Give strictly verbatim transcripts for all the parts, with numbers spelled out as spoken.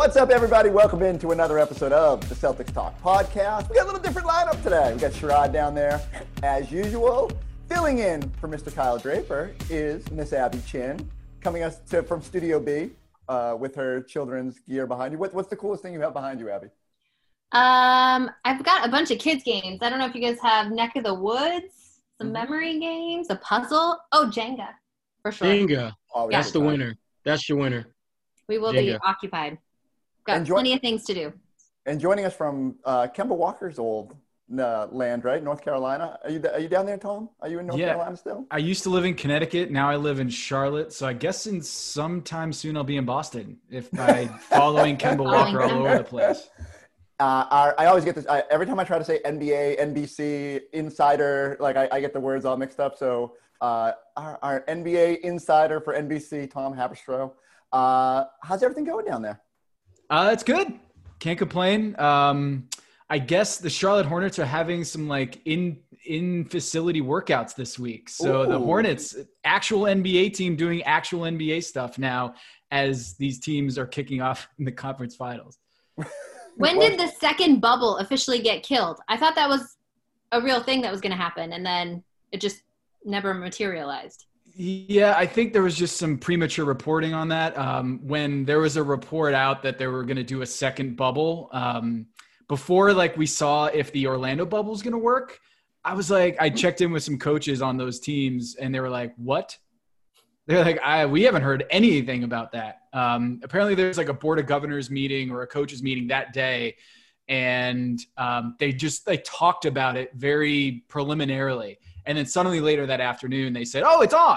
What's up, everybody? Welcome into another episode of the Celtics Talk podcast. We got a little different lineup today. We got Sherrod down there, as usual. Filling in for Mister Kyle Draper is Miss Abby Chin, coming us to, from Studio B uh, with her children's gear behind you. What, what's the coolest thing you have behind you, Abby? Um, I've got a bunch of kids games. I don't know if you guys have Neck of the Woods, some Mm-hmm. memory games, a puzzle. Oh, Jenga, for sure. Jenga. Oh, That's the time. winner. That's your winner. We will Jenga. be occupied. Got And jo- plenty of things to do. And joining us from uh, Kemba Walker's old uh, land, right? North Carolina. Are you, are you down there, Tom? Are you in North Yeah. Carolina still? I used to live in Connecticut. Now I live in Charlotte. So I guess in sometime soon I'll be in Boston if by following Kemba Walker all over the place. Uh, our, I always get this. I, every time I try to say N B A, N B C, Insider, like I, I get the words all mixed up. So uh, our, our N B A Insider for N B C, Tom Haberstroh. Uh, how's everything going down there? Uh, it's good. Can't complain. Um, I guess the Charlotte Hornets are having some like in in facility workouts this week. So Ooh. the Hornets, actual N B A team doing actual N B A stuff now as these teams are kicking off in the conference finals. When did the second bubble officially get killed? I thought that was a real thing that was going to happen, and then it just never materialized. Yeah, I think there was just some premature reporting on that. Um, when there was a report out that they were going to do a second bubble, um, before like we saw if the Orlando bubble was going to work, I was like, I checked in with some coaches on those teams, and they were like, "What?" They're like, "I we haven't heard anything about that." Um, apparently, there's like a board of governors meeting or a coaches meeting that day, and um, they just like talked about it very preliminarily. And then suddenly later that afternoon, they said, "Oh, it's on."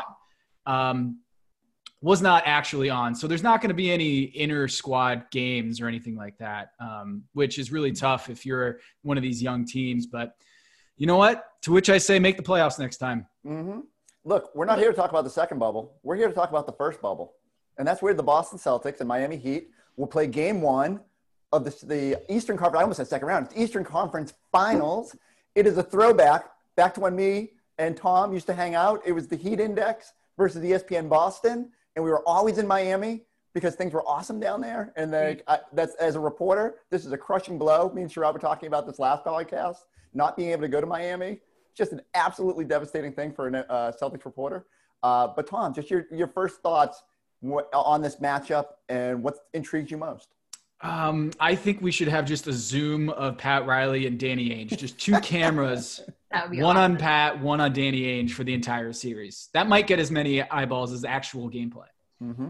Um, was not actually on. So there's not going to be any inter squad games or anything like that, um, which is really tough if you're one of these young teams. But you know what? To which I say, make the playoffs next time. Mm-hmm. Look, we're not here to talk about the second bubble. We're here to talk about the first bubble. And that's where the Boston Celtics and Miami Heat will play game one of the, the Eastern Conference. I almost said second round. It's Eastern Conference Finals. It is a throwback back to when me and Tom used to hang out. It was the Heat Index versus E S P N Boston, and we were always in Miami because things were awesome down there. And then I, that's as a reporter, this is a crushing blow. Me and Sherrod were talking about this last podcast, not being able to go to Miami. Just an absolutely devastating thing for a uh, Celtics reporter. Uh, but Tom, just your your first thoughts what, on this matchup and what intrigues you most? Um, I think we should have just a Zoom of Pat Riley and Danny Ainge, just two cameras. That would be one awesome. on Pat, one on Danny Ainge for the entire series. That might get as many eyeballs as actual gameplay. Mm-hmm.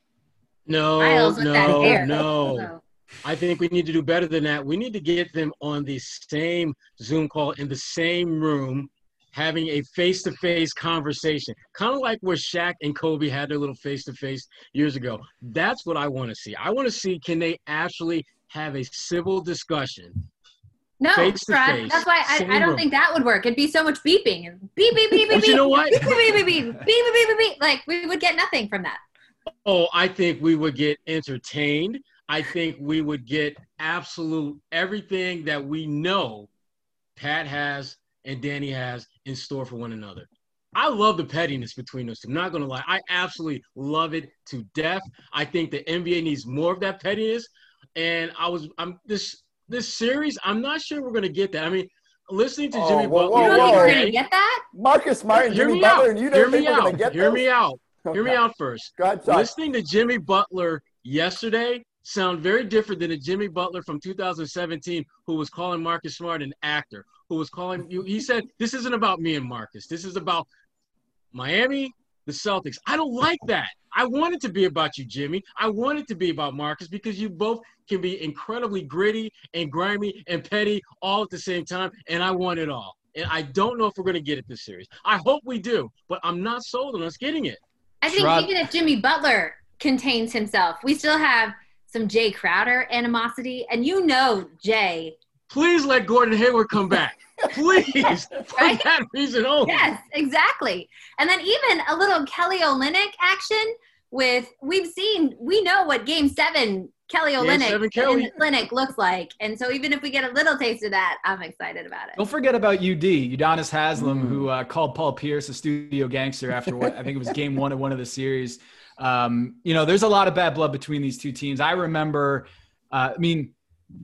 No, Miles with that no, hair. no. So- I think we need to do better than that. We need to get them on the same Zoom call in the same room, having a face-to-face conversation, kind of like where Shaq and Kobe had their little face-to-face years ago. That's what I want to see. I want to see, can they actually have a civil discussion? No, Face to Brad, face, that's why I, same I don't room. think that would work. It'd be so much beeping. Beep, beep, beep, beep, But beep. you know what? Beep, beep, beep, beep, beep, beep, beep, beep, beep, beep. Like, we would get nothing from that. Oh, I think we would get entertained. I think we would get absolute everything that we know Pat has and Danny has in store for one another. I love the pettiness between those two. I'm not going to lie. I absolutely love it to death. I think the N B A needs more of that pettiness. And I was, I'm this, this series, I'm not sure we're going to get that. I mean, listening to Oh, Jimmy whoa, Butler. You whoa, don't think whoa. we're today- going to get that? Marcus Smart and Hear Jimmy me Butler, out. and you Hear don't think me we're going out. to get Hear this? me out. Hear me Okay. out first. Go ahead, sorry. Listening to Jimmy Butler yesterday sound very different than the Jimmy Butler from two thousand seventeen who was calling Marcus Smart an actor, who was calling you. He said, this isn't about me and Marcus. This is about Miami, the Celtics. I don't like that. I want it to be about you, Jimmy. I want it to be about Marcus because you both can be incredibly gritty and grimy and petty all at the same time, and I want it all. And I don't know if we're going to get it this series. I hope we do, but I'm not sold on us getting it. I think Sherrod- even if Jimmy Butler contains himself, we still have some Jay Crowder animosity. And you know Jay. Please let Gordon Hayward come back. Please. For Right? that reason only. Yes, exactly. And then even a little Kelly Olynyk action with, we've seen, we know what game seven Kelly Game Olynyk seven in Kelly. the clinic looks like. And so even if we get a little taste of that, I'm excited about it. Don't forget about U D, Udonis Haslam, Mm. who uh, called Paul Pierce a studio gangster after what I think it was game one of one of the series. Um, you know, there's a lot of bad blood between these two teams. I remember Uh, I mean,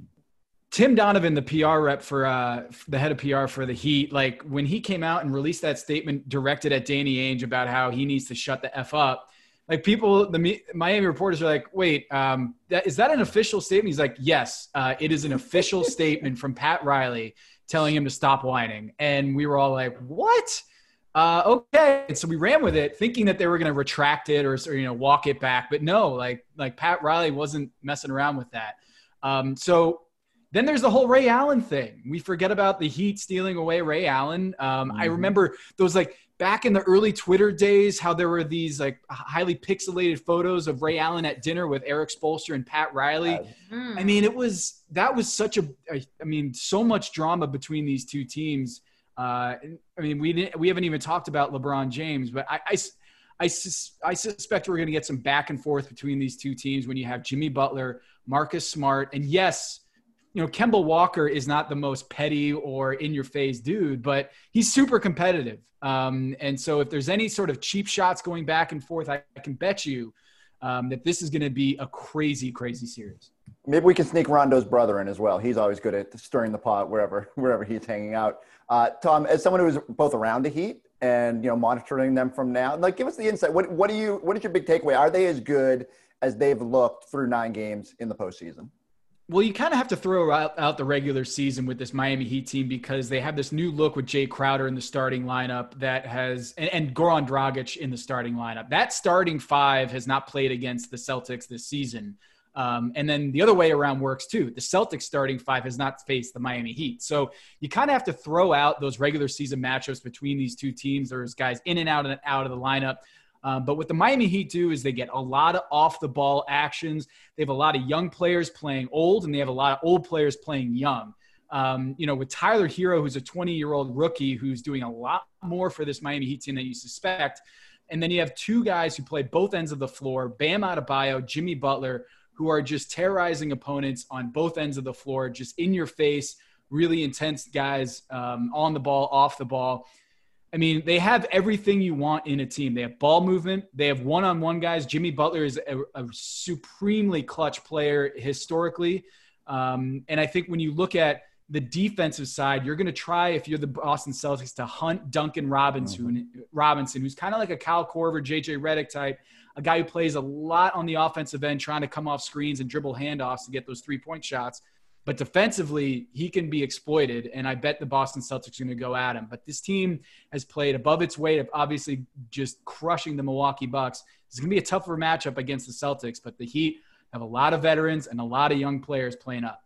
Tim Donovan, the P R rep for uh, the head of P R for the Heat, like when he came out and released that statement directed at Danny Ainge about how he needs to shut the F up, like people, the Miami reporters are like, wait, um, that, is that an official statement? He's like, yes, uh, it is an official statement from Pat Riley telling him to stop whining. And we were all like, what? Uh, okay. And so we ran with it thinking that they were going to retract it or, or, you know, walk it back. But no, like, like Pat Riley wasn't messing around with that. Um, so then there's the whole Ray Allen thing. We forget about the Heat stealing away Ray Allen. Um, mm-hmm. I remember those like back in the early Twitter days, how there were these like highly pixelated photos of Ray Allen at dinner with Eric Spoelstra and Pat Riley. Mm. I mean, it was, that was such a, I mean, so much drama between these two teams. Uh, I mean, we didn't, we haven't even talked about LeBron James, but I, I, I, sus, I suspect we're going to get some back and forth between these two teams when you have Jimmy Butler, Marcus Smart, and yes, you know, Kemba Walker is not the most petty or in-your-face dude, but he's super competitive. Um, and so if there's any sort of cheap shots going back and forth, I, I can bet you um, that this is going to be a crazy, crazy series. Maybe we can sneak Rondo's brother in as well. He's always good at stirring the pot wherever wherever he's hanging out. Uh, Tom, as someone who's both around the Heat and, you know, monitoring them from now, like, give us the insight. What what do you what is your big takeaway? Are they as good as they've looked through nine games in the postseason? Well, you kind of have to throw out, out the regular season with this Miami Heat team because they have this new look with Jay Crowder in the starting lineup that has, and, and Goran Dragic in the starting lineup. That starting five has not played against the Celtics this season. Um, and then the other way around works too. The Celtics starting five has not faced the Miami Heat. So you kind of have to throw out those regular season matchups between these two teams. There's guys in and out and out of the lineup. Um, but what the Miami Heat do is they get a lot of off-the-ball actions. They have a lot of young players playing old, and they have a lot of old players playing young. Um, you know, with Tyler Hero, who's a twenty-year-old rookie who's doing a lot more for this Miami Heat team than you suspect. And then you have two guys who play both ends of the floor, Bam Adebayo, Jimmy Butler, who are just terrorizing opponents on both ends of the floor, just in your face, really intense guys um, on the ball, off the ball. I mean, they have everything you want in a team. They have ball movement. They have one-on-one guys. Jimmy Butler is a, a supremely clutch player historically. Um, and I think when you look at the defensive side, you're going to try, if you're the Boston Celtics, to hunt Duncan Robinson, mm-hmm. Robinson who's kind of like a Kyle Korver, J J Redick type, a guy who plays a lot on the offensive end, trying to come off screens and dribble handoffs to get those three-point shots. But defensively, he can be exploited, and I bet the Boston Celtics are going to go at him. But this team has played above its weight of obviously just crushing the Milwaukee Bucks. It's going to be a tougher matchup against the Celtics, but the Heat have a lot of veterans and a lot of young players playing up.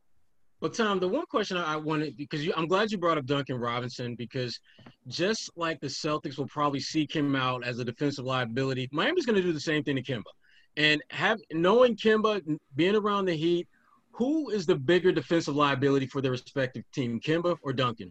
Well, Tom, the one question I wanted, because you, I'm glad you brought up Duncan Robinson, because just like the Celtics will probably seek him out as a defensive liability, Miami's going to do the same thing to Kemba. And have knowing Kemba, being around the Heat, who is the bigger defensive liability for their respective team, Kemba or Duncan?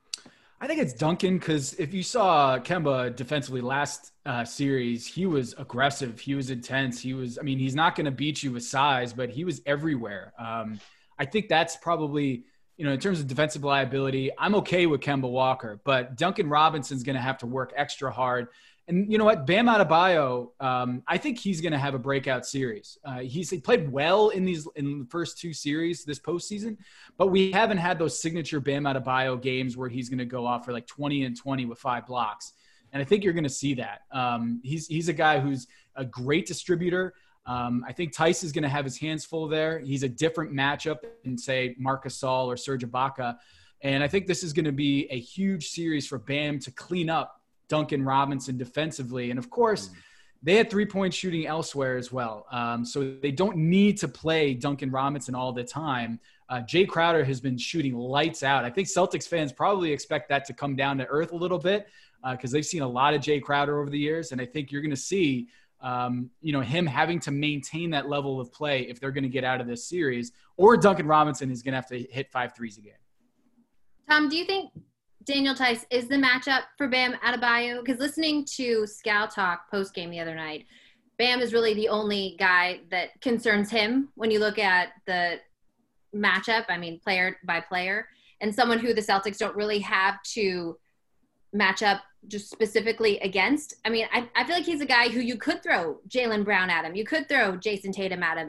I think it's Duncan because if you saw Kemba defensively last uh, series, he was aggressive. He was intense. He was, I mean, he's not going to beat you with size, but he was everywhere. Um, I think that's probably, you know, in terms of defensive liability, I'm okay with Kemba Walker, but Duncan Robinson's going to have to work extra hard. And you know what? Bam Adebayo, um, I think he's going to have a breakout series. Uh, he's he played well in these in the first two series this postseason, but we haven't had those signature Bam Adebayo games where he's going to go off for like twenty and twenty with five blocks. And I think you're going to see that. Um, he's he's a guy who's a great distributor. Um, I think Tice is going to have his hands full there. He's a different matchup than, say, Marc Gasol or Serge Ibaka. And I think this is going to be a huge series for Bam to clean up Duncan Robinson defensively. And of course, mm. they had three-point shooting elsewhere as well. Um, so they don't need to play Duncan Robinson all the time. Uh, Jay Crowder has been shooting lights out. I think Celtics fans probably expect that to come down to earth a little bit because uh, they've seen a lot of Jay Crowder over the years. And I think you're going to see, um, you know, him having to maintain that level of play if they're going to get out of this series, or Duncan Robinson is going to have to hit five threes again. Tom, do you think Daniel Tice is the matchup for Bam Adebayo? Because listening to Scal talk post-game the other night, Bam is really the only guy that concerns him when you look at the matchup, I mean, player by player, and someone who the Celtics don't really have to match up just specifically against. I mean, I, I feel like he's a guy who you could throw Jaylen Brown at him. You could throw Jason Tatum at him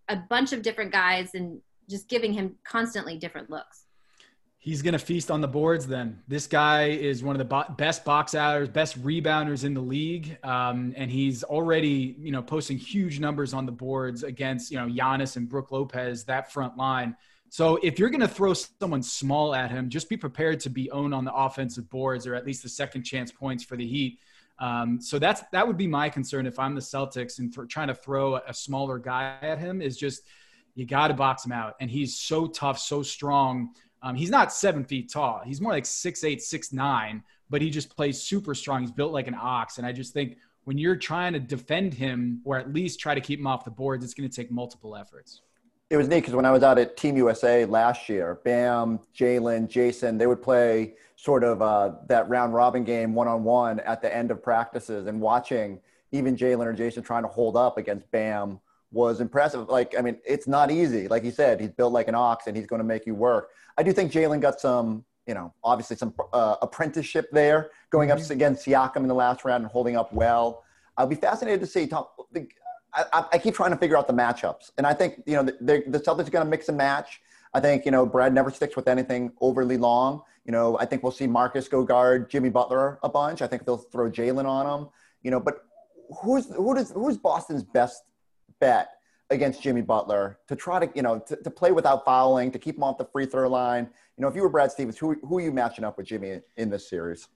a bunch of different guys and just giving him constantly different looks. He's going to feast on the boards then. This guy is one of the bo- best box outers, best rebounders in the league. Um, and he's already, you know, posting huge numbers on the boards against, you know, Giannis and Brook Lopez, that front line. So if you're going to throw someone small at him, just be prepared to be owned on the offensive boards or at least the second chance points for the Heat. Um, so that's, that would be my concern if I'm the Celtics and th- trying to throw a smaller guy at him is just, you got to box him out. And he's so tough, so strong. Um, he's not seven feet tall. He's more like six eight, six nine, but he just plays super strong. He's built like an ox. And I just think when you're trying to defend him or at least try to keep him off the boards, it's going to take multiple efforts. It was neat because when I was out at Team U S A last year, Bam, Jalen, Jason, they would play sort of uh, that round robin game one-on-one at the end of practices, and watching even Jalen or Jason trying to hold up against Bam was impressive. Like, I mean, it's not easy. Like he said, he's built like an ox and he's going to make you work. I do think Jalen got some, you know, obviously some uh, apprenticeship there, going up against Siakam in the last round and holding up well. I'll be fascinated to see, Tom, the, I, I keep trying to figure out the matchups. And I think, you know, the, the Celtics are going to mix and match. I think, you know, Brad never sticks with anything overly long. You know, I think we'll see Marcus go guard Jimmy Butler a bunch. I think they'll throw Jalen on him, you know, but who's, who does, who's Boston's best bet against Jimmy Butler to try to, you know, to, to play without fouling, to keep him off the free throw line? You know, if you were Brad Stevens, who, who are you matching up with Jimmy in this series?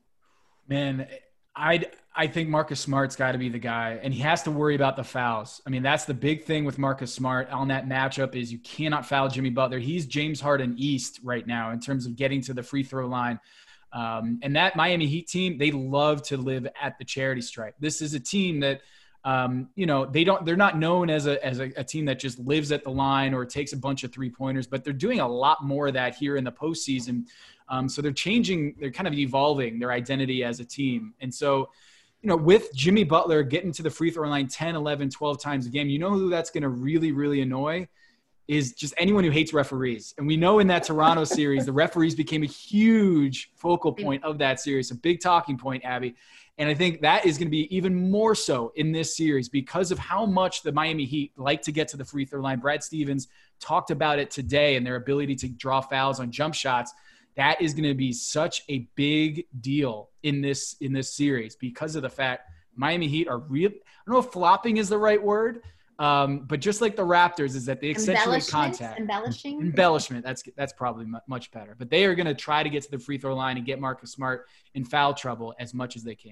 Man, I I think Marcus Smart's got to be the guy, and he has to worry about the fouls. I mean, that's the big thing with Marcus Smart on that matchup is you cannot foul Jimmy Butler. He's James Harden East right now in terms of getting to the free throw line. Um, and that Miami Heat team, they love to live at the charity stripe. This is a team that, um, you know, they don't, they're not known as a, as a, a team that just lives at the line or takes a bunch of three pointers, but they're doing a lot more of that here in the postseason. Um, so they're changing, they're kind of evolving their identity as a team. And so, you know, with Jimmy Butler getting to the free throw line ten, eleven, twelve times a game, you know who that's going to really, really annoy is just anyone who hates referees. And we know in that Toronto series, the referees became a huge focal point of that series, a big talking point, Abby. And I think that is going to be even more so in this series because of how much the Miami Heat like to get to the free throw line. Brad Stevens talked about it today and their ability to draw fouls on jump shots. That is going to be such a big deal in this in this series because of the fact Miami Heat are real. I don't know if flopping is the right word, um, but just like the Raptors, is that they accentuate contact. Embellishing. Embellishment. That's that's probably much better. But they are going to try to get to the free throw line and get Marcus Smart in foul trouble as much as they can.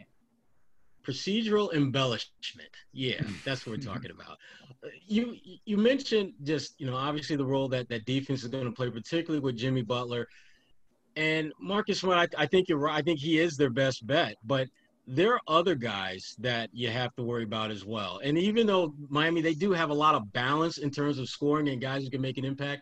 Procedural embellishment. Yeah, that's what we're talking about. You you mentioned just, you know, obviously the role that, that defense is going to play, particularly with Jimmy Butler. And Marcus Smart, I, I think you're right. I think he is their best bet. But there are other guys that you have to worry about as well. And even though Miami, they do have a lot of balance in terms of scoring and guys who can make an impact,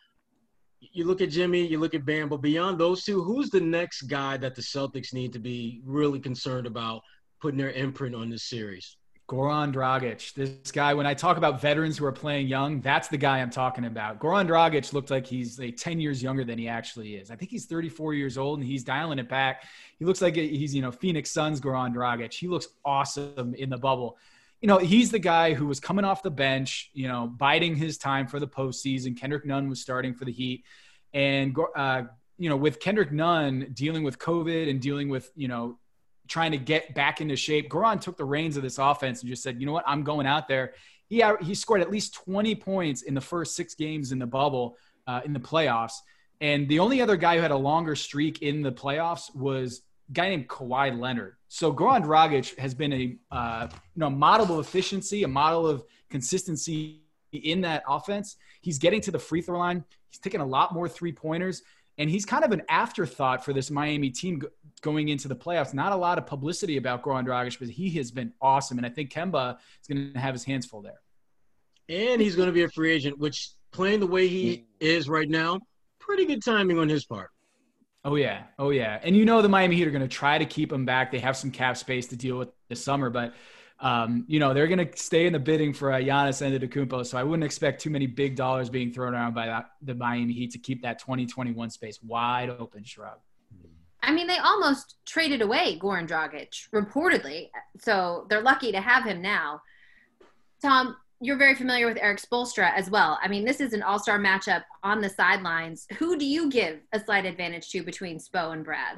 you look at Jimmy, you look at Bam, but beyond those two, who's the next guy that the Celtics need to be really concerned about putting their imprint on this series? Goran Dragic. This guy, when I talk about veterans who are playing young, that's the guy I'm talking about. Goran Dragic looked like he's like ten years younger than he actually is. I think he's thirty-four years old and he's dialing it back. He looks like he's, you know, Phoenix Suns Goran Dragic. He looks awesome in the bubble. You know, he's the guy who was coming off the bench, you know, biding his time for the postseason. Kendrick Nunn was starting for the Heat. And, uh, you know, with Kendrick Nunn dealing with COVID and dealing with, you know, trying to get back into shape, Goran took the reins of this offense and just said, you know what, I'm going out there. He he scored at least twenty points in the first six games in the bubble, uh, in the playoffs. And the only other guy who had a longer streak in the playoffs was a guy named Kawhi Leonard. So Goran Dragic has been a uh, you know, model of efficiency, a model of consistency in that offense. He's getting to the free throw line. He's taking a lot more three-pointers. And he's kind of an afterthought for this Miami team going into the playoffs. Not a lot of publicity about Goran Dragic, but he has been awesome. And I think Kemba is going to have his hands full there. And he's going to be a free agent, which playing the way he is right now, pretty good timing on his part. Oh, yeah. Oh, yeah. And you know the Miami Heat are going to try to keep him back. They have some cap space to deal with this summer. But, um, you know, they're going to stay in the bidding for uh, Giannis Antetokounmpo. So I wouldn't expect too many big dollars being thrown around by that, the Miami Heat to keep that twenty twenty-one space wide open, Shrub. I mean, they almost traded away Goran Dragic, reportedly. So they're lucky to have him now. Tom, you're very familiar with Erik Spoelstra as well. I mean, this is an all-star matchup on the sidelines. Who do you give a slight advantage to between Spo and Brad?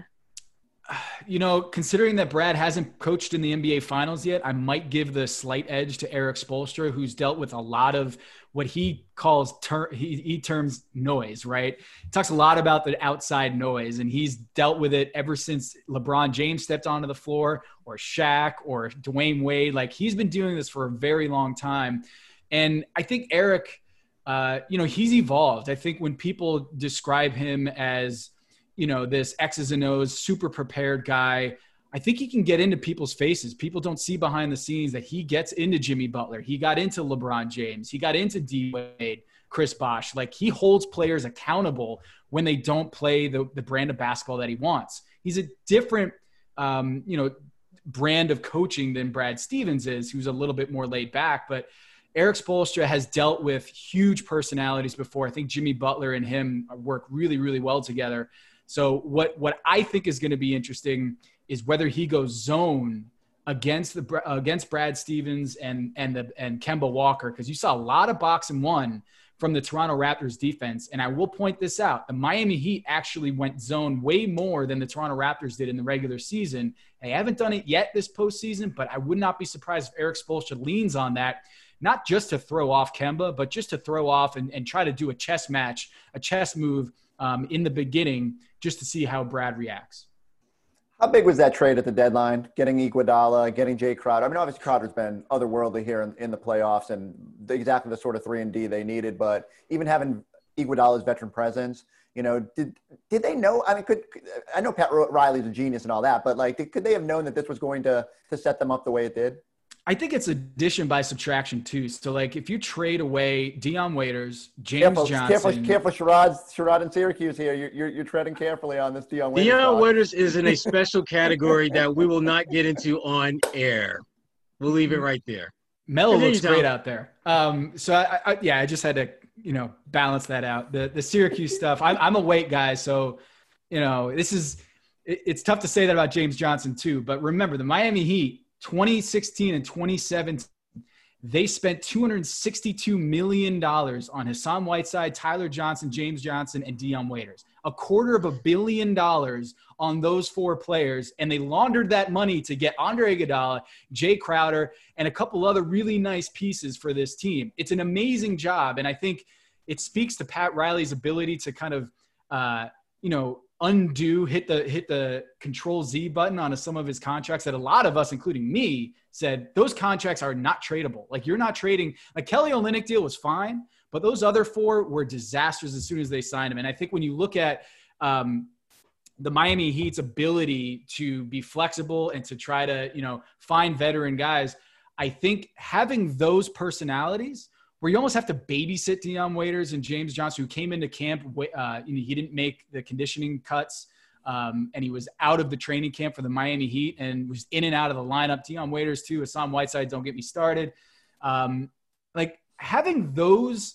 You know, considering that Brad hasn't coached in the N B A Finals yet, I might give the slight edge to Erik Spoelstra, who's dealt with a lot of what he calls ter- he, he terms noise, right? He talks a lot about the outside noise, and he's dealt with it ever since LeBron James stepped onto the floor, or Shaq, or Dwayne Wade. Like, he's been doing this for a very long time. And I think Erik, uh, you know, he's evolved. I think when people describe him as, you know, this X's and O's super prepared guy, I think he can get into people's faces. People don't see behind the scenes that he gets into Jimmy Butler. He got into LeBron James. He got into D Wade, Chris Bosh. Like, he holds players accountable when they don't play the, the brand of basketball that he wants. He's a different, um, you know, brand of coaching than Brad Stevens is, who's a little bit more laid back. But Erik Spoelstra has dealt with huge personalities before. I think Jimmy Butler and him work really, really well together. So what, what I think is going to be interesting is whether he goes zone against the against Brad Stevens and and the and Kemba Walker, because you saw a lot of box and one from the Toronto Raptors defense. And I will point this out: the Miami Heat actually went zone way more than the Toronto Raptors did in the regular season. They haven't done it yet this postseason, but I would not be surprised if Erik Spoelstra leans on that, not just to throw off Kemba, but just to throw off and, and try to do a chess match, a chess move um, in the beginning, just to see how Brad reacts. How big was that trade at the deadline, getting Iguodala, getting Jay Crowder? I mean, obviously Crowder's been otherworldly here in, in the playoffs and the, exactly the sort of three and D they needed. But even having Iguodala's veteran presence, you know, did did they know? I mean, could I know Pat Riley's a genius and all that, but like, did, could they have known that this was going to to set them up the way it did? I think it's addition by subtraction too. So, like, if you trade away Dion Waiters, James careful, Johnson, careful, careful, Sherrod, Sherrod in Syracuse here. You're, you're you're treading carefully on this Dion Waiters. Dion talk. Waiters is in a special category that we will not get into on air. We'll leave it right there. Melo looks great out there. Um, so I, I, yeah, I just had to, you know, balance that out. The the Syracuse stuff. I'm I'm a weight guy, so you know this is it, it's tough to say that about James Johnson too. But remember, the Miami Heat, twenty sixteen and twenty seventeen, they spent two hundred sixty-two million dollars on Hassan Whiteside, Tyler Johnson, James Johnson, and Dion Waiters. A quarter of a billion dollars on those four players, and they laundered that money to get Andre Iguodala, Jay Crowder, and a couple other really nice pieces for this team. It's an amazing job, and I think it speaks to Pat Riley's ability to kind of, uh, you know, undo, hit the hit the control Z button on some of his contracts that a lot of us, including me, said those contracts are not tradable. Like, you're not trading. Like, Kelly Olynyk deal was fine, but those other four were disasters as soon as they signed him. And I think when you look at um, the Miami Heat's ability to be flexible and to try to, you know, find veteran guys, I think having those personalities where you almost have to babysit Dion Waiters and James Johnson, who came into camp, uh, you know, he didn't make the conditioning cuts, um, and he was out of the training camp for the Miami Heat and was in and out of the lineup. Dion Waiters too, Hassan Whiteside, don't get me started. Um, like, having those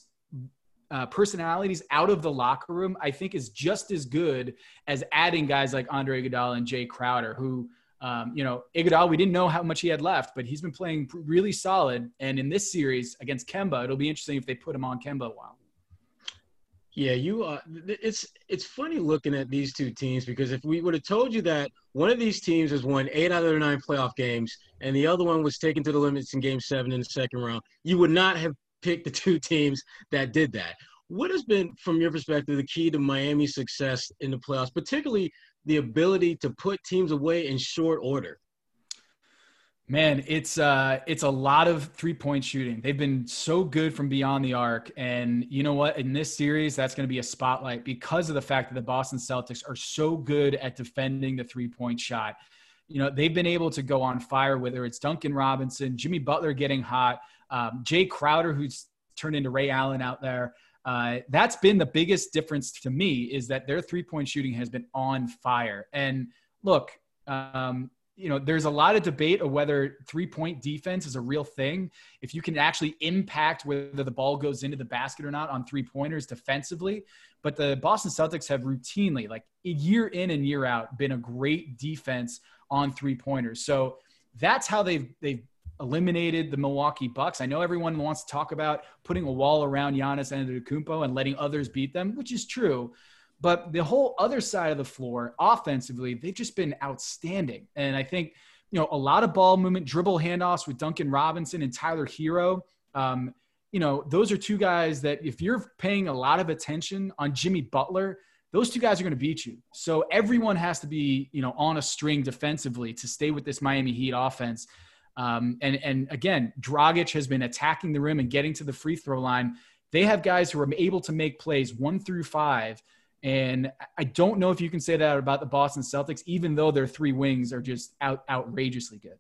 uh, personalities out of the locker room, I think is just as good as adding guys like Andre Iguodala and Jay Crowder, who, Um, you know, Iguodala, we didn't know how much he had left, but he's been playing really solid. And in this series against Kemba, it'll be interesting if they put him on Kemba a while. Yeah, you. Uh, it's it's funny looking at these two teams, because if we would have told you that one of these teams has won eight out of their nine playoff games and the other one was taken to the limits in Game Seven in the second round, you would not have picked the two teams that did that. What has been, from your perspective, the key to Miami's success in the playoffs, particularly the ability to put teams away in short order? Man, it's uh, it's a lot of three-point shooting. They've been so good from beyond the arc. And you know what? In this series, that's going to be a spotlight because of the fact that the Boston Celtics are so good at defending the three-point shot. You know, they've been able to go on fire, whether it's Duncan Robinson, Jimmy Butler getting hot, um, Jay Crowder, who's turned into Ray Allen out there. Uh, that's been the biggest difference to me, is that their three-point shooting has been on fire. And look, um, you know, there's a lot of debate of whether three-point defense is a real thing. If you can actually impact whether the ball goes into the basket or not on three-pointers defensively. But the Boston Celtics have routinely, like year in and year out, been a great defense on three-pointers. So that's how they've they've eliminated the Milwaukee Bucks. I know everyone wants to talk about putting a wall around Giannis Antetokounmpo and letting others beat them, which is true. But the whole other side of the floor, offensively, they've just been outstanding. And I think, you know, a lot of ball movement, dribble handoffs with Duncan Robinson and Tyler Hero. Um, you know, those are two guys that if you're paying a lot of attention on Jimmy Butler, those two guys are going to beat you. So everyone has to be, you know, on a string defensively to stay with this Miami Heat offense. Um, and, and again, Dragic has been attacking the rim and getting to the free throw line. They have guys who are able to make plays one through five. And I don't know if you can say that about the Boston Celtics, even though their three wings are just out, outrageously good.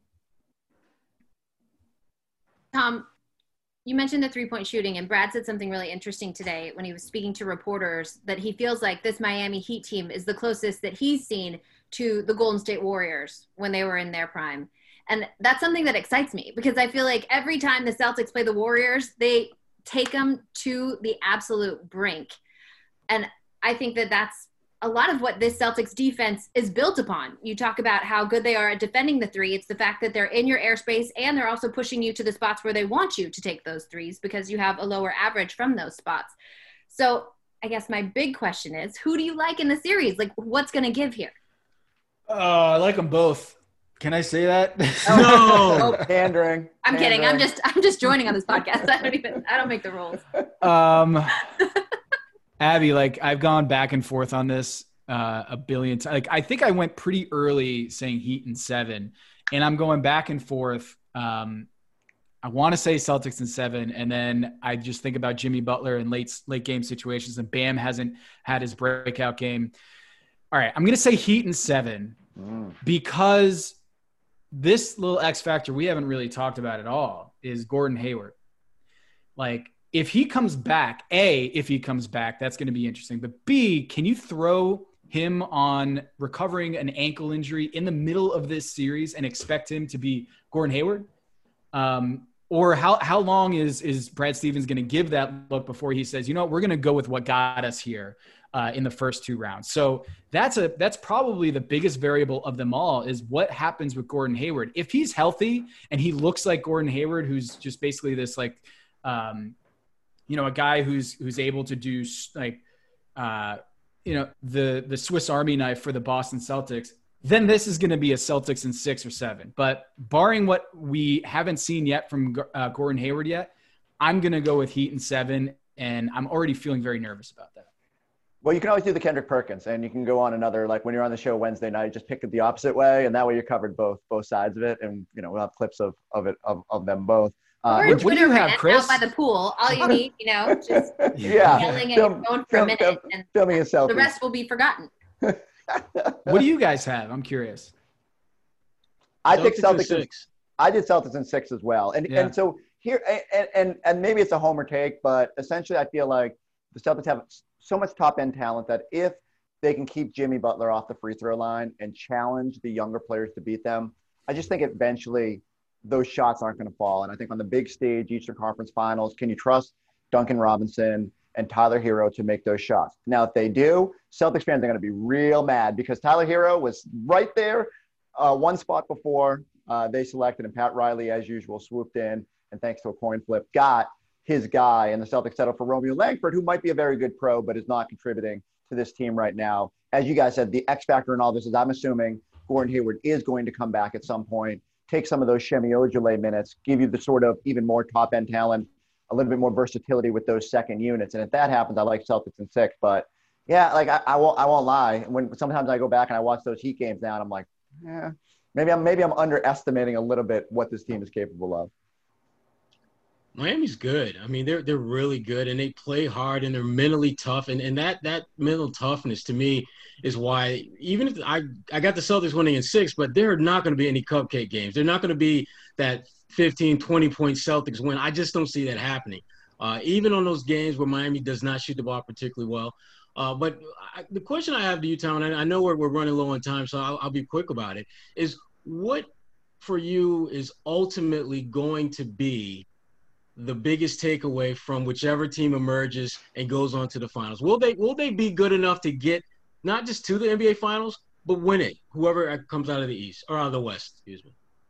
Tom, you mentioned the three-point shooting, and Brad said something really interesting today when he was speaking to reporters, that he feels like this Miami Heat team is the closest that he's seen to the Golden State Warriors when they were in their prime. And that's something that excites me, because I feel like every time the Celtics play the Warriors, they take them to the absolute brink. And I think that that's a lot of what this Celtics defense is built upon. You talk about how good they are at defending the three. It's the fact that they're in your airspace, and they're also pushing you to the spots where they want you to take those threes, because you have a lower average from those spots. So I guess my big question is, who do you like in the series? Like, what's going to give here? Oh, I like them both. Can I say that? No. Oh, pandering. I'm pandering. kidding. I'm just I'm just joining on this podcast. I don't even I don't make the rules. Um, Abby, like I've gone back and forth on this uh, a billion times. Like I think I went pretty early saying Heat in seven, and I'm going back and forth. Um, I want to say Celtics in seven, and then I just think about Jimmy Butler in late late game situations, and Bam hasn't had his breakout game. All right, I'm going to say Heat in seven mm. because this little X factor we haven't really talked about at all is Gordon Hayward. Like, if he comes back, A, if he comes back, that's going to be interesting. But B, can you throw him on recovering an ankle injury in the middle of this series and expect him to be Gordon Hayward? Um, or how how long is is Brad Stevens going to give that look before he says, you know what, we're going to go with what got us here uh, in the first two rounds? So that's a that's probably the biggest variable of them all, is what happens with Gordon Hayward. If he's healthy and he looks like Gordon Hayward, who's just basically this like um, – you know, a guy who's who's able to do like, uh, you know, the the Swiss Army knife for the Boston Celtics, then this is going to be a Celtics in six or seven. But barring what we haven't seen yet from uh, Gordon Hayward yet, I'm going to go with Heat in seven, and I'm already feeling very nervous about that. Well, you can always do the Kendrick Perkins, and you can go on another, like when you're on the show Wednesday night, just pick it the opposite way, and that way you're covered both both sides of it, and you know we'll have clips of of it of, of them both. Uh, We're what, what do you have, out Chris? by the pool. All you need, you know, just yeah, yelling at film, your phone for film, a minute, film, and filming a selfie. the rest will be forgotten. What do you guys have? I'm curious. I think Celtics in Celtics. In, six. I did Celtics in six as well, and Yeah. and so here and, and and maybe it's a homer take, but essentially I feel like the Celtics have so much top end talent that if they can keep Jimmy Butler off the free throw line and challenge the younger players to beat them, I just think eventually those shots aren't going to fall. And I think on the big stage, Eastern Conference Finals, can you trust Duncan Robinson and Tyler Hero to make those shots? Now, if they do, Celtics fans are going to be real mad, because Tyler Hero was right there uh, one spot before uh, they selected, and Pat Riley, as usual, swooped in, and thanks to a coin flip, got his guy, and the Celtics settled for Romeo Langford, who might be a very good pro, but is not contributing to this team right now. As you guys said, the X factor in all this is I'm assuming Gordon Hayward is going to come back at some point, take some of those Shemi Ojale minutes, give you the sort of even more top-end talent, a little bit more versatility with those second units. And if that happens, I like Celtics in six. But, yeah, like, I, I, won't, I won't lie. When sometimes I go back and I watch those Heat games now, and I'm like, yeah, maybe I'm, maybe I'm underestimating a little bit what this team is capable of. Miami's good. I mean, they're they're really good, and they play hard, and they're mentally tough. And, and that that mental toughness to me is why, even if I, I got the Celtics winning in six, but there are not going to be any cupcake games. They're not going to be that fifteen, twenty-point Celtics win. I just don't see that happening. Uh, even on those games where Miami does not shoot the ball particularly well. Uh, but I, the question I have to you, Tom, and I know we're, we're running low on time, so I'll, I'll be quick about it, is what for you is ultimately going to be the biggest takeaway from whichever team emerges and goes on to the finals? Will they will they be good enough to get not just to the N B A finals, but win it, whoever comes out of the East or out of the West, excuse me?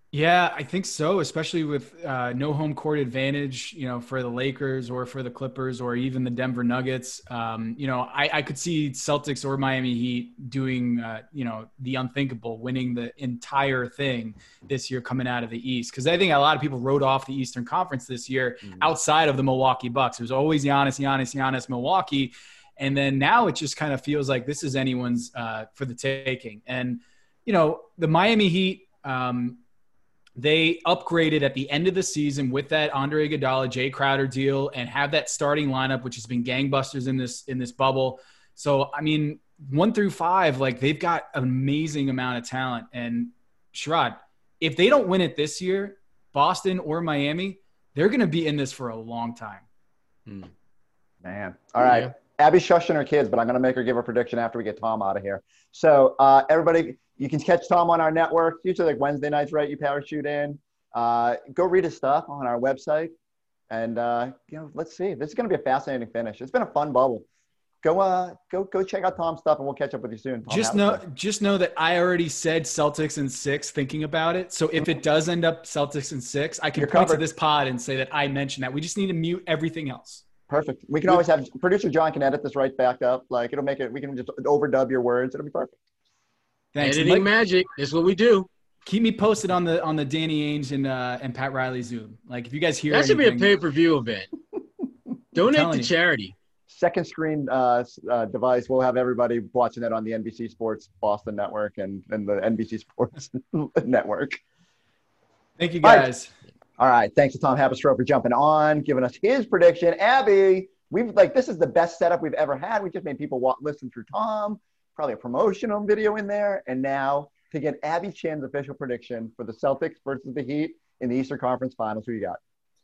Yeah, I think so, especially with uh, no home court advantage, you know, for the Lakers or for the Clippers or even the Denver Nuggets. Um, you know, I, I could see Celtics or Miami Heat doing, uh, you know, the unthinkable, winning the entire thing this year coming out of the East. Because I think a lot of people wrote off the Eastern Conference this year mm. outside of the Milwaukee Bucks. It was always Giannis, Giannis, Giannis, Milwaukee. And then now it just kind of feels like this is anyone's uh, for the taking. And, you know, the Miami Heat, um, they upgraded at the end of the season with that Andre Iguodala, Jay Crowder deal and have that starting lineup, which has been gangbusters in this, in this bubble. So, I mean, one through five, like they've got an amazing amount of talent. And Sherrod, if they don't win it this year, Boston or Miami, they're going to be in this for a long time. Hmm. Man. All right. Yeah. Abby's shushing her kids, but I'm going to make her give a prediction after we get Tom out of here. So uh, everybody, you can catch Tom on our network. Usually like Wednesday nights, right? You parachute in. Uh, go read his stuff on our website. And, uh, you know, let's see. This is going to be a fascinating finish. It's been a fun bubble. Go, uh, go, go check out Tom's stuff, and we'll catch up with you soon. Tom, just know, just know that I already said Celtics in six, thinking about it. So if it does end up Celtics in six, I can You're point covered. to this pod and say that I mentioned that. We just need to mute everything else. Perfect. We can always have producer John can edit this right back up. Like it'll make it. We can just overdub your words. It'll be perfect. Thanks. Editing Mike, magic is what we do. Keep me posted on the on the Danny Ainge and uh, and Pat Riley Zoom. Like if you guys hear that should anything, be a pay per view event. Donate to you. charity. Second screen uh, uh, device. We'll have everybody watching that on the N B C Sports Boston Network and and the N B C Sports Network. Thank you guys. All right. Thanks to Tom Haberstroh for jumping on, giving us his prediction. Abby, we've like this is the best setup we've ever had. We just made people walk, listen through Tom, probably a promotional video in there, and now to get Abby Chin's official prediction for the Celtics versus the Heat in the Eastern Conference Finals. Who you got?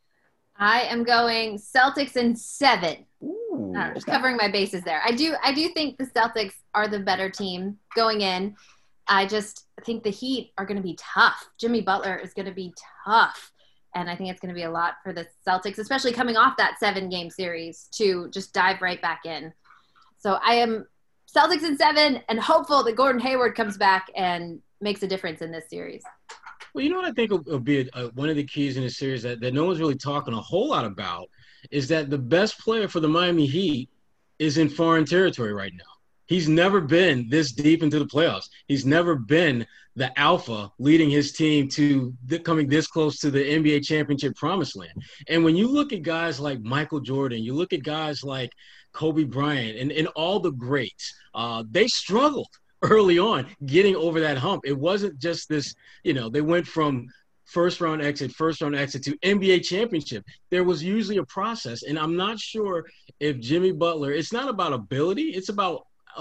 I am going Celtics in seven. Ooh, uh, just okay. covering my bases there. I do. I do think the Celtics are the better team going in. I just think the Heat are going to be tough. Jimmy Butler is going to be tough. And I think it's going to be a lot for the Celtics, especially coming off that seven-game series, to just dive right back in. So I am Celtics in seven and hopeful that Gordon Hayward comes back and makes a difference in this series. Well, you know what I think will, will be a, a, one of the keys in this series that, that no one's really talking a whole lot about is that the best player for the Miami Heat is in foreign territory right now. He's never been this deep into the playoffs. He's never been the alpha leading his team to th- coming this close to the N B A championship promised land. And when you look at guys like Michael Jordan, you look at guys like Kobe Bryant and, and all the greats, uh, they struggled early on getting over that hump. It wasn't just this, you know, they went from first round exit, first round exit to N B A championship. There was usually a process. And I'm not sure if Jimmy Butler, it's not about ability, it's about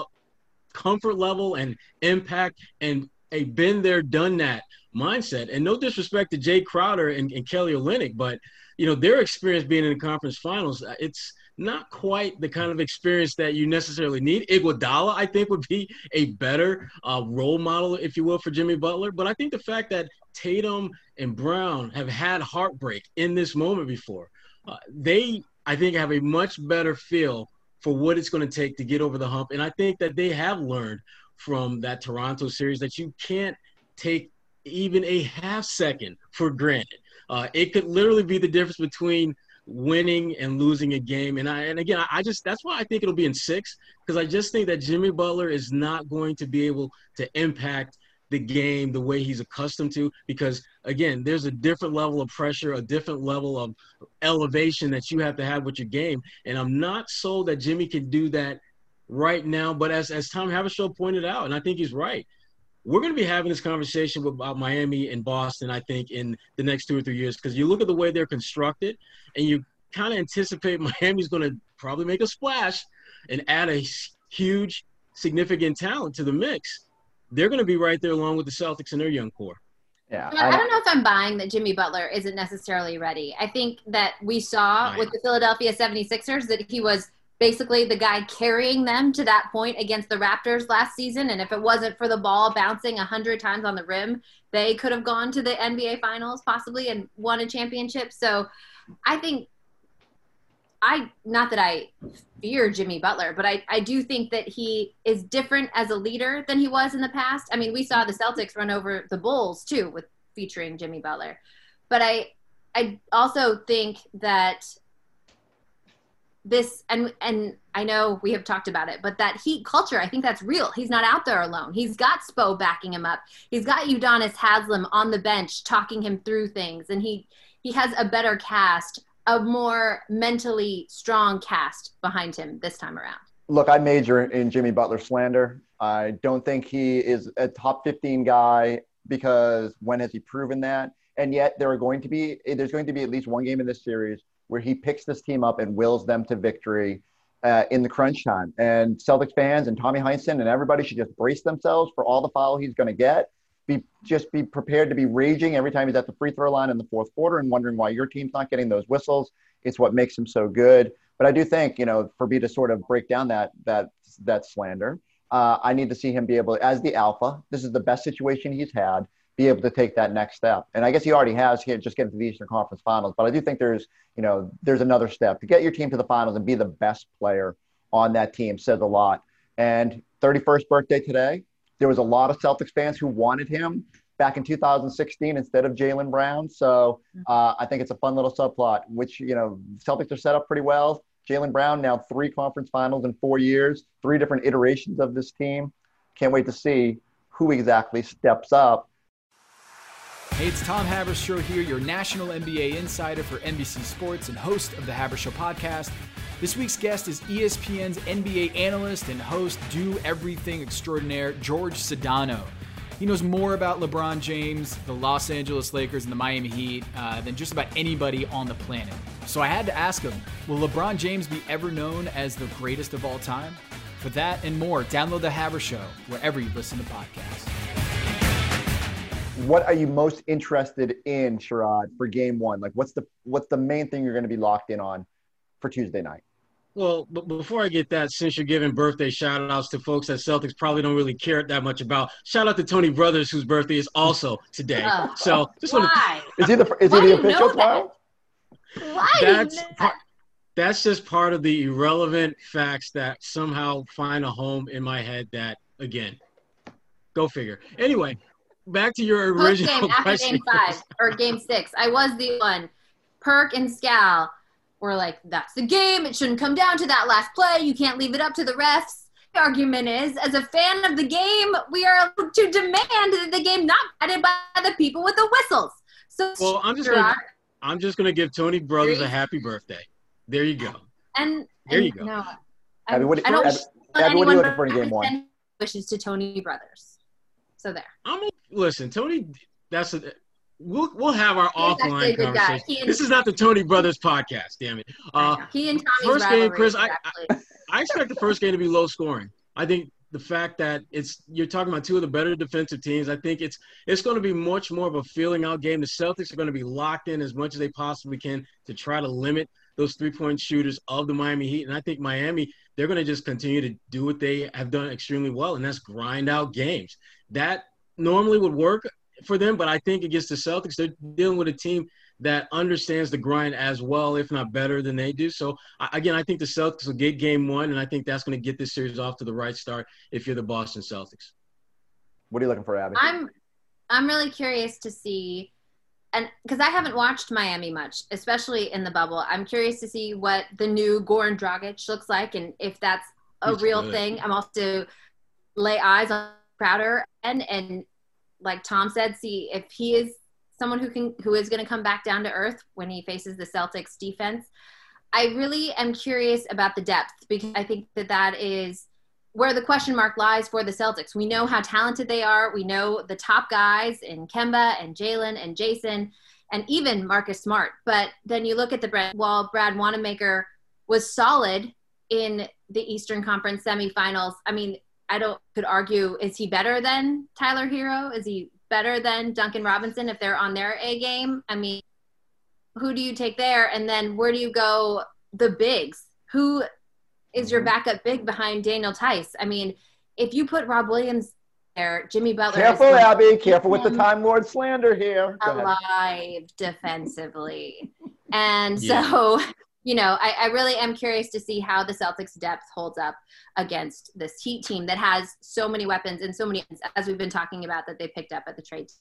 comfort level and impact and a been there, done that mindset. And no disrespect to Jay Crowder and, and Kelly Olynyk, but you know, their experience being in the conference finals, it's not quite the kind of experience that you necessarily need. Iguodala, I think, would be a better uh, role model, if you will, for Jimmy Butler. But I think the fact that Tatum and Brown have had heartbreak in this moment before, uh, they, I think, have a much better feel for what it's going to take to get over the hump. And I think that they have learned from that Toronto series that you can't take even a half second for granted. Uh, it could literally be the difference between winning and losing a game. And I, and again, I just, that's why I think it'll be in six, because I just think that Jimmy Butler is not going to be able to impact the game the way he's accustomed to, because again, there's a different level of pressure, a different level of elevation that you have to have with your game. And I'm not sold that Jimmy can do that right now. But as, as Tom Haberstroh pointed out, and I think he's right, we're going to be having this conversation about Miami and Boston, I think, in the next two or three years, because you look at the way they're constructed and you kind of anticipate Miami's going to probably make a splash and add a huge, significant talent to the mix. They're going to be right there along with the Celtics and their young core. Yeah, I, I don't know if I'm buying that Jimmy Butler isn't necessarily ready. I think that we saw right. with the Philadelphia seventy-sixers that he was basically the guy carrying them to that point against the Raptors last season. And if it wasn't for the ball bouncing a hundred times on the rim, they could have gone to the N B A finals possibly and won a championship. So I think I, not that I fear Jimmy Butler, but I, I do think that he is different as a leader than he was in the past. I mean, we saw the Celtics run over the Bulls too with featuring Jimmy Butler. But I I also think that this, and and I know we have talked about it, but that Heat culture, I think that's real. He's not out there alone. He's got Spo backing him up. He's got Udonis Haslem on the bench talking him through things, and he he has a better cast, a more mentally strong cast behind him this time around. Look, I major in Jimmy Butler slander. I don't think he is a top fifteen guy, because when has he proven that? And yet there are going to be there's going to be at least one game in this series where he picks this team up and wills them to victory uh, in the crunch time. And Celtics fans and Tommy Heinsohn and everybody should just brace themselves for all the foul he's going to get. Be just be prepared to be raging every time he's at the free throw line in the fourth quarter and wondering why your team's not getting those whistles. It's what makes him so good. But I do think, you know, for me to sort of break down that that that slander, uh, I need to see him be able, as the alpha, this is the best situation he's had, be able to take that next step. And I guess he already has here, just getting to the Eastern Conference Finals. But I do think there's, you know, there's another step. To get your team to the finals and be the best player on that team says a lot. And thirty-first birthday today, there was a lot of Celtics fans who wanted him back in two thousand sixteen instead of Jaylen Brown. So uh, I think it's a fun little subplot, which, you know, Celtics are set up pretty well. Jaylen Brown, now three conference finals in four years, three different iterations of this team. Can't wait to see who exactly steps up. Hey, it's Tom Haberstroh here, your national N B A insider for N B C Sports and host of the Haberstroh podcast. This week's guest is E S P N's N B A analyst and host, Do Everything Extraordinaire, George Sedano. He knows more about LeBron James, the Los Angeles Lakers, and the Miami Heat uh, than just about anybody on the planet. So I had to ask him, will LeBron James be ever known as the greatest of all time? For that and more, download the Haberstroh wherever you listen to podcasts. What are you most interested in, Sherrod, for game one? Like, what's the what's the main thing you're going to be locked in on for Tuesday night? Well, but before I get that, since you're giving birthday shout-outs to folks that Celtics probably don't really care that much about, shout out to Tony Brothers, whose birthday is also today. Oh, so just why? want to, is he the is Why he do the you official know that? tomorrow? Why that's do you know part, that? that's just part of the irrelevant facts that somehow find a home in my head. That again, go figure. Anyway, back to your Post original game after question. game five or game six, I was the one. Perk and Scal were like, "That's the game. It shouldn't come down to that last play. You can't leave it up to the refs." The argument is, as a fan of the game, we are allowed to demand that the game not guided by the people with the whistles. So, Well, I'm just gonna, I'm just gonna give Tony Brothers a happy birthday. There you go. and There and you go. No, Abby, I, what, I don't Abby, want Abby, what are you anyone looking for in but game one? send wishes to Tony Brothers. So there. I'm a, listen, Tony. That's a. We'll we'll have our He's actually offline a good guy. conversation. He and- This is not the Tony Brothers podcast. Damn it. Uh, He and Tommy's first game, rivalry Chris, is I- actually I expect the first game to be low scoring. I think the fact that it's you're talking about two of the better defensive teams. I think it's it's going to be much more of a feeling out game. The Celtics are going to be locked in as much as they possibly can to try to limit those three-point shooters of the Miami Heat. And I think Miami, they're going to just continue to do what they have done extremely well, and that's grind out games. That normally would work for them, but I think against the Celtics, they're dealing with a team that understands the grind as well, if not better than they do. So, again, I think the Celtics will get game one, and I think that's going to get this series off to the right start if you're the Boston Celtics. What are you looking for, Abby? I'm I'm really curious to see, and because I haven't watched Miami much, especially in the bubble. I'm curious to see what the new Goran Dragic looks like, and if that's a He's real good. thing. I'm also lay eyes on Crowder and and like Tom said, see if he is someone who can who is going to come back down to earth when he faces the Celtics defense. I really am curious about the depth, because I think that that is where the question mark lies for the Celtics. We know how talented they are. We know the top guys in Kemba and Jalen and Jason and even Marcus Smart. But then you look at the Brad, while Brad Wanamaker was solid in the Eastern Conference semifinals, I mean, I don't could argue, is he better than Tyler Hero? Is he better than Duncan Robinson if they're on their A game? I mean, who do you take there? And then where do you go the bigs? Who is your backup big behind Daniel Tice? I mean, if you put Rob Williams there, Jimmy Butler Careful, is Abby. Careful with the Time Lord slander here. Go ahead. alive defensively. And Yeah. so, you know, I, I really am curious to see how the Celtics depth holds up against this Heat team that has so many weapons and so many, as we've been talking about, that they picked up at the trade.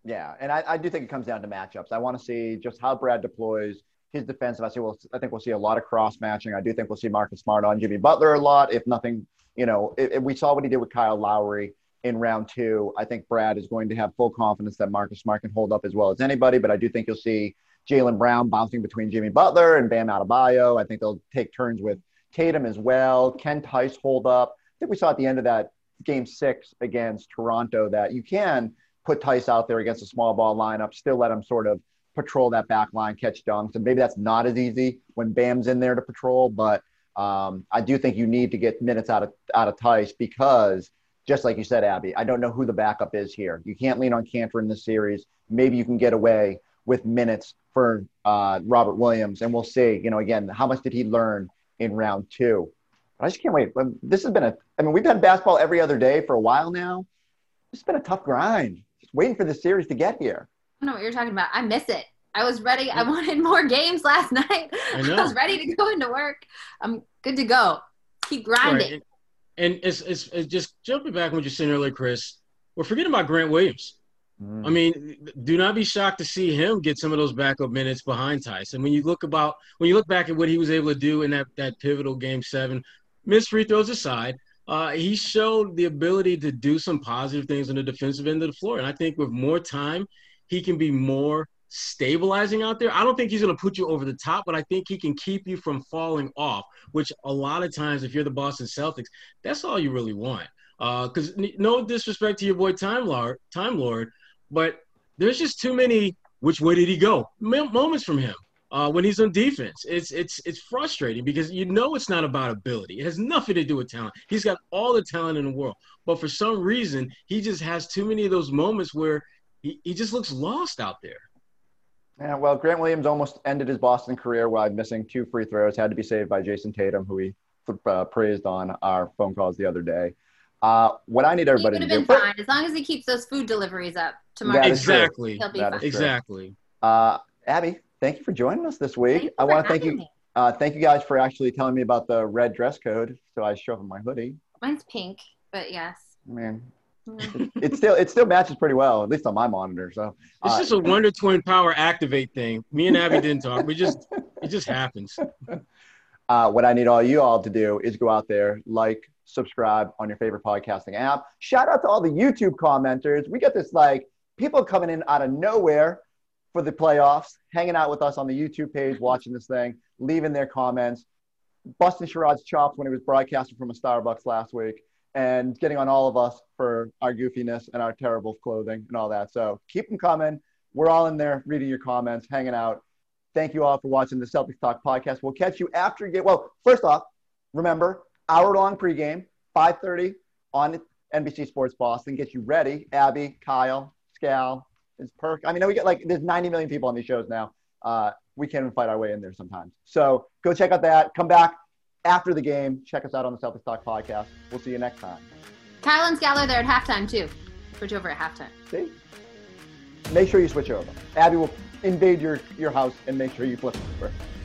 Yeah, and I, I do think it comes down to matchups. I want to see just how Brad deploys his defensive. I see. We'll, I think we'll see a lot of cross matching. I do think we'll see Marcus Smart on Jimmy Butler a lot. If nothing, you know, if, if we saw what he did with Kyle Lowry in round two, I think Brad is going to have full confidence that Marcus Smart can hold up as well as anybody. But I do think you'll see Jaylen Brown bouncing between Jimmy Butler and Bam Adebayo. I think they'll take turns with Tatum as well. Can Tice hold up? I think we saw at the end of that game six against Toronto that you can put Tice out there against a small ball lineup, still let him sort of patrol that back line, catch dunks. And maybe that's not as easy when Bam's in there to patrol. But um, I do think you need to get minutes out of out of Tice because, just like you said, Abby, I don't know who the backup is here. You can't lean on Cantor in this series. Maybe you can get away with minutes for uh, Robert Williams. And we'll see, you know, again, how much did he learn in round two? But I just can't wait. This has been a – I mean, we've had basketball every other day for a while now. It's been a tough grind. Just waiting for this series to get here. I don't know what you're talking about. I miss it. I was ready. I wanted more games last night. I, I was ready to go into work. I'm good to go. Keep grinding. Right. And, and it's, it's, it's just jumping back on what you're saying earlier, Chris, we're forgetting about Grant Williams. Mm. I mean, do not be shocked to see him get some of those backup minutes behind Tice. And when you look about when you look back at what he was able to do in that, that pivotal game seven, missed free throws aside, Uh, he showed the ability to do some positive things on the defensive end of the floor. And I think with more time, he can be more stabilizing out there. I don't think he's going to put you over the top, but I think he can keep you from falling off, which a lot of times, if you're the Boston Celtics, that's all you really want. Because uh, no disrespect to your boy Time Lord, Time Lord, but there's just too many which way did he go moments from him. Uh, when he's on defense, it's it's it's frustrating because you know it's not about ability. It has nothing to do with talent. He's got all the talent in the world, but for some reason, he just has too many of those moments where he, he just looks lost out there. Yeah, well, Grant Williams almost ended his Boston career while missing two free throws. Had to be saved by Jason Tatum, who we uh, praised on our phone calls the other day. Uh, what I need everybody to do. He would have been fine as long as he keeps those food deliveries up tomorrow. Exactly. He'll be that fine. Exactly. Uh, Abby, thank you for joining us this week. I want to thank you. Uh, thank you guys for actually telling me about the red dress code, so I show up in my hoodie. Mine's pink, but yes. Man, it, it still it still matches pretty well, at least on my monitor. So uh, it's just a Wonder Twin Power Activate thing. Me and Abby didn't talk. We just it just happens. Uh, what I need all you all to do is go out there, like, subscribe on your favorite podcasting app. Shout out to all the YouTube commenters. We got this like people coming in out of nowhere for the playoffs, hanging out with us on the YouTube page, watching this thing, leaving their comments, busting Sherrod's chops when he was broadcasting from a Starbucks last week, and getting on all of us for our goofiness and our terrible clothing and all that. So keep them coming. We're all in there reading your comments, hanging out. Thank you all for watching the Celtics Talk podcast. We'll catch you after you get – well, first off, remember, hour-long pregame, five thirty on N B C Sports Boston. Get you ready. Abby, Kyle, Scal, it's Perk. I mean, we get like – there's ninety million people on these shows now. Uh, we can't even fight our way in there sometimes. So go check out that. Come back after the game. Check us out on the Celtics Talk podcast. We'll see you next time. Kyle and Scal are there at halftime, too. Switch over at halftime. See? Make sure you switch over. Abby will invade your, your house and make sure you flip over.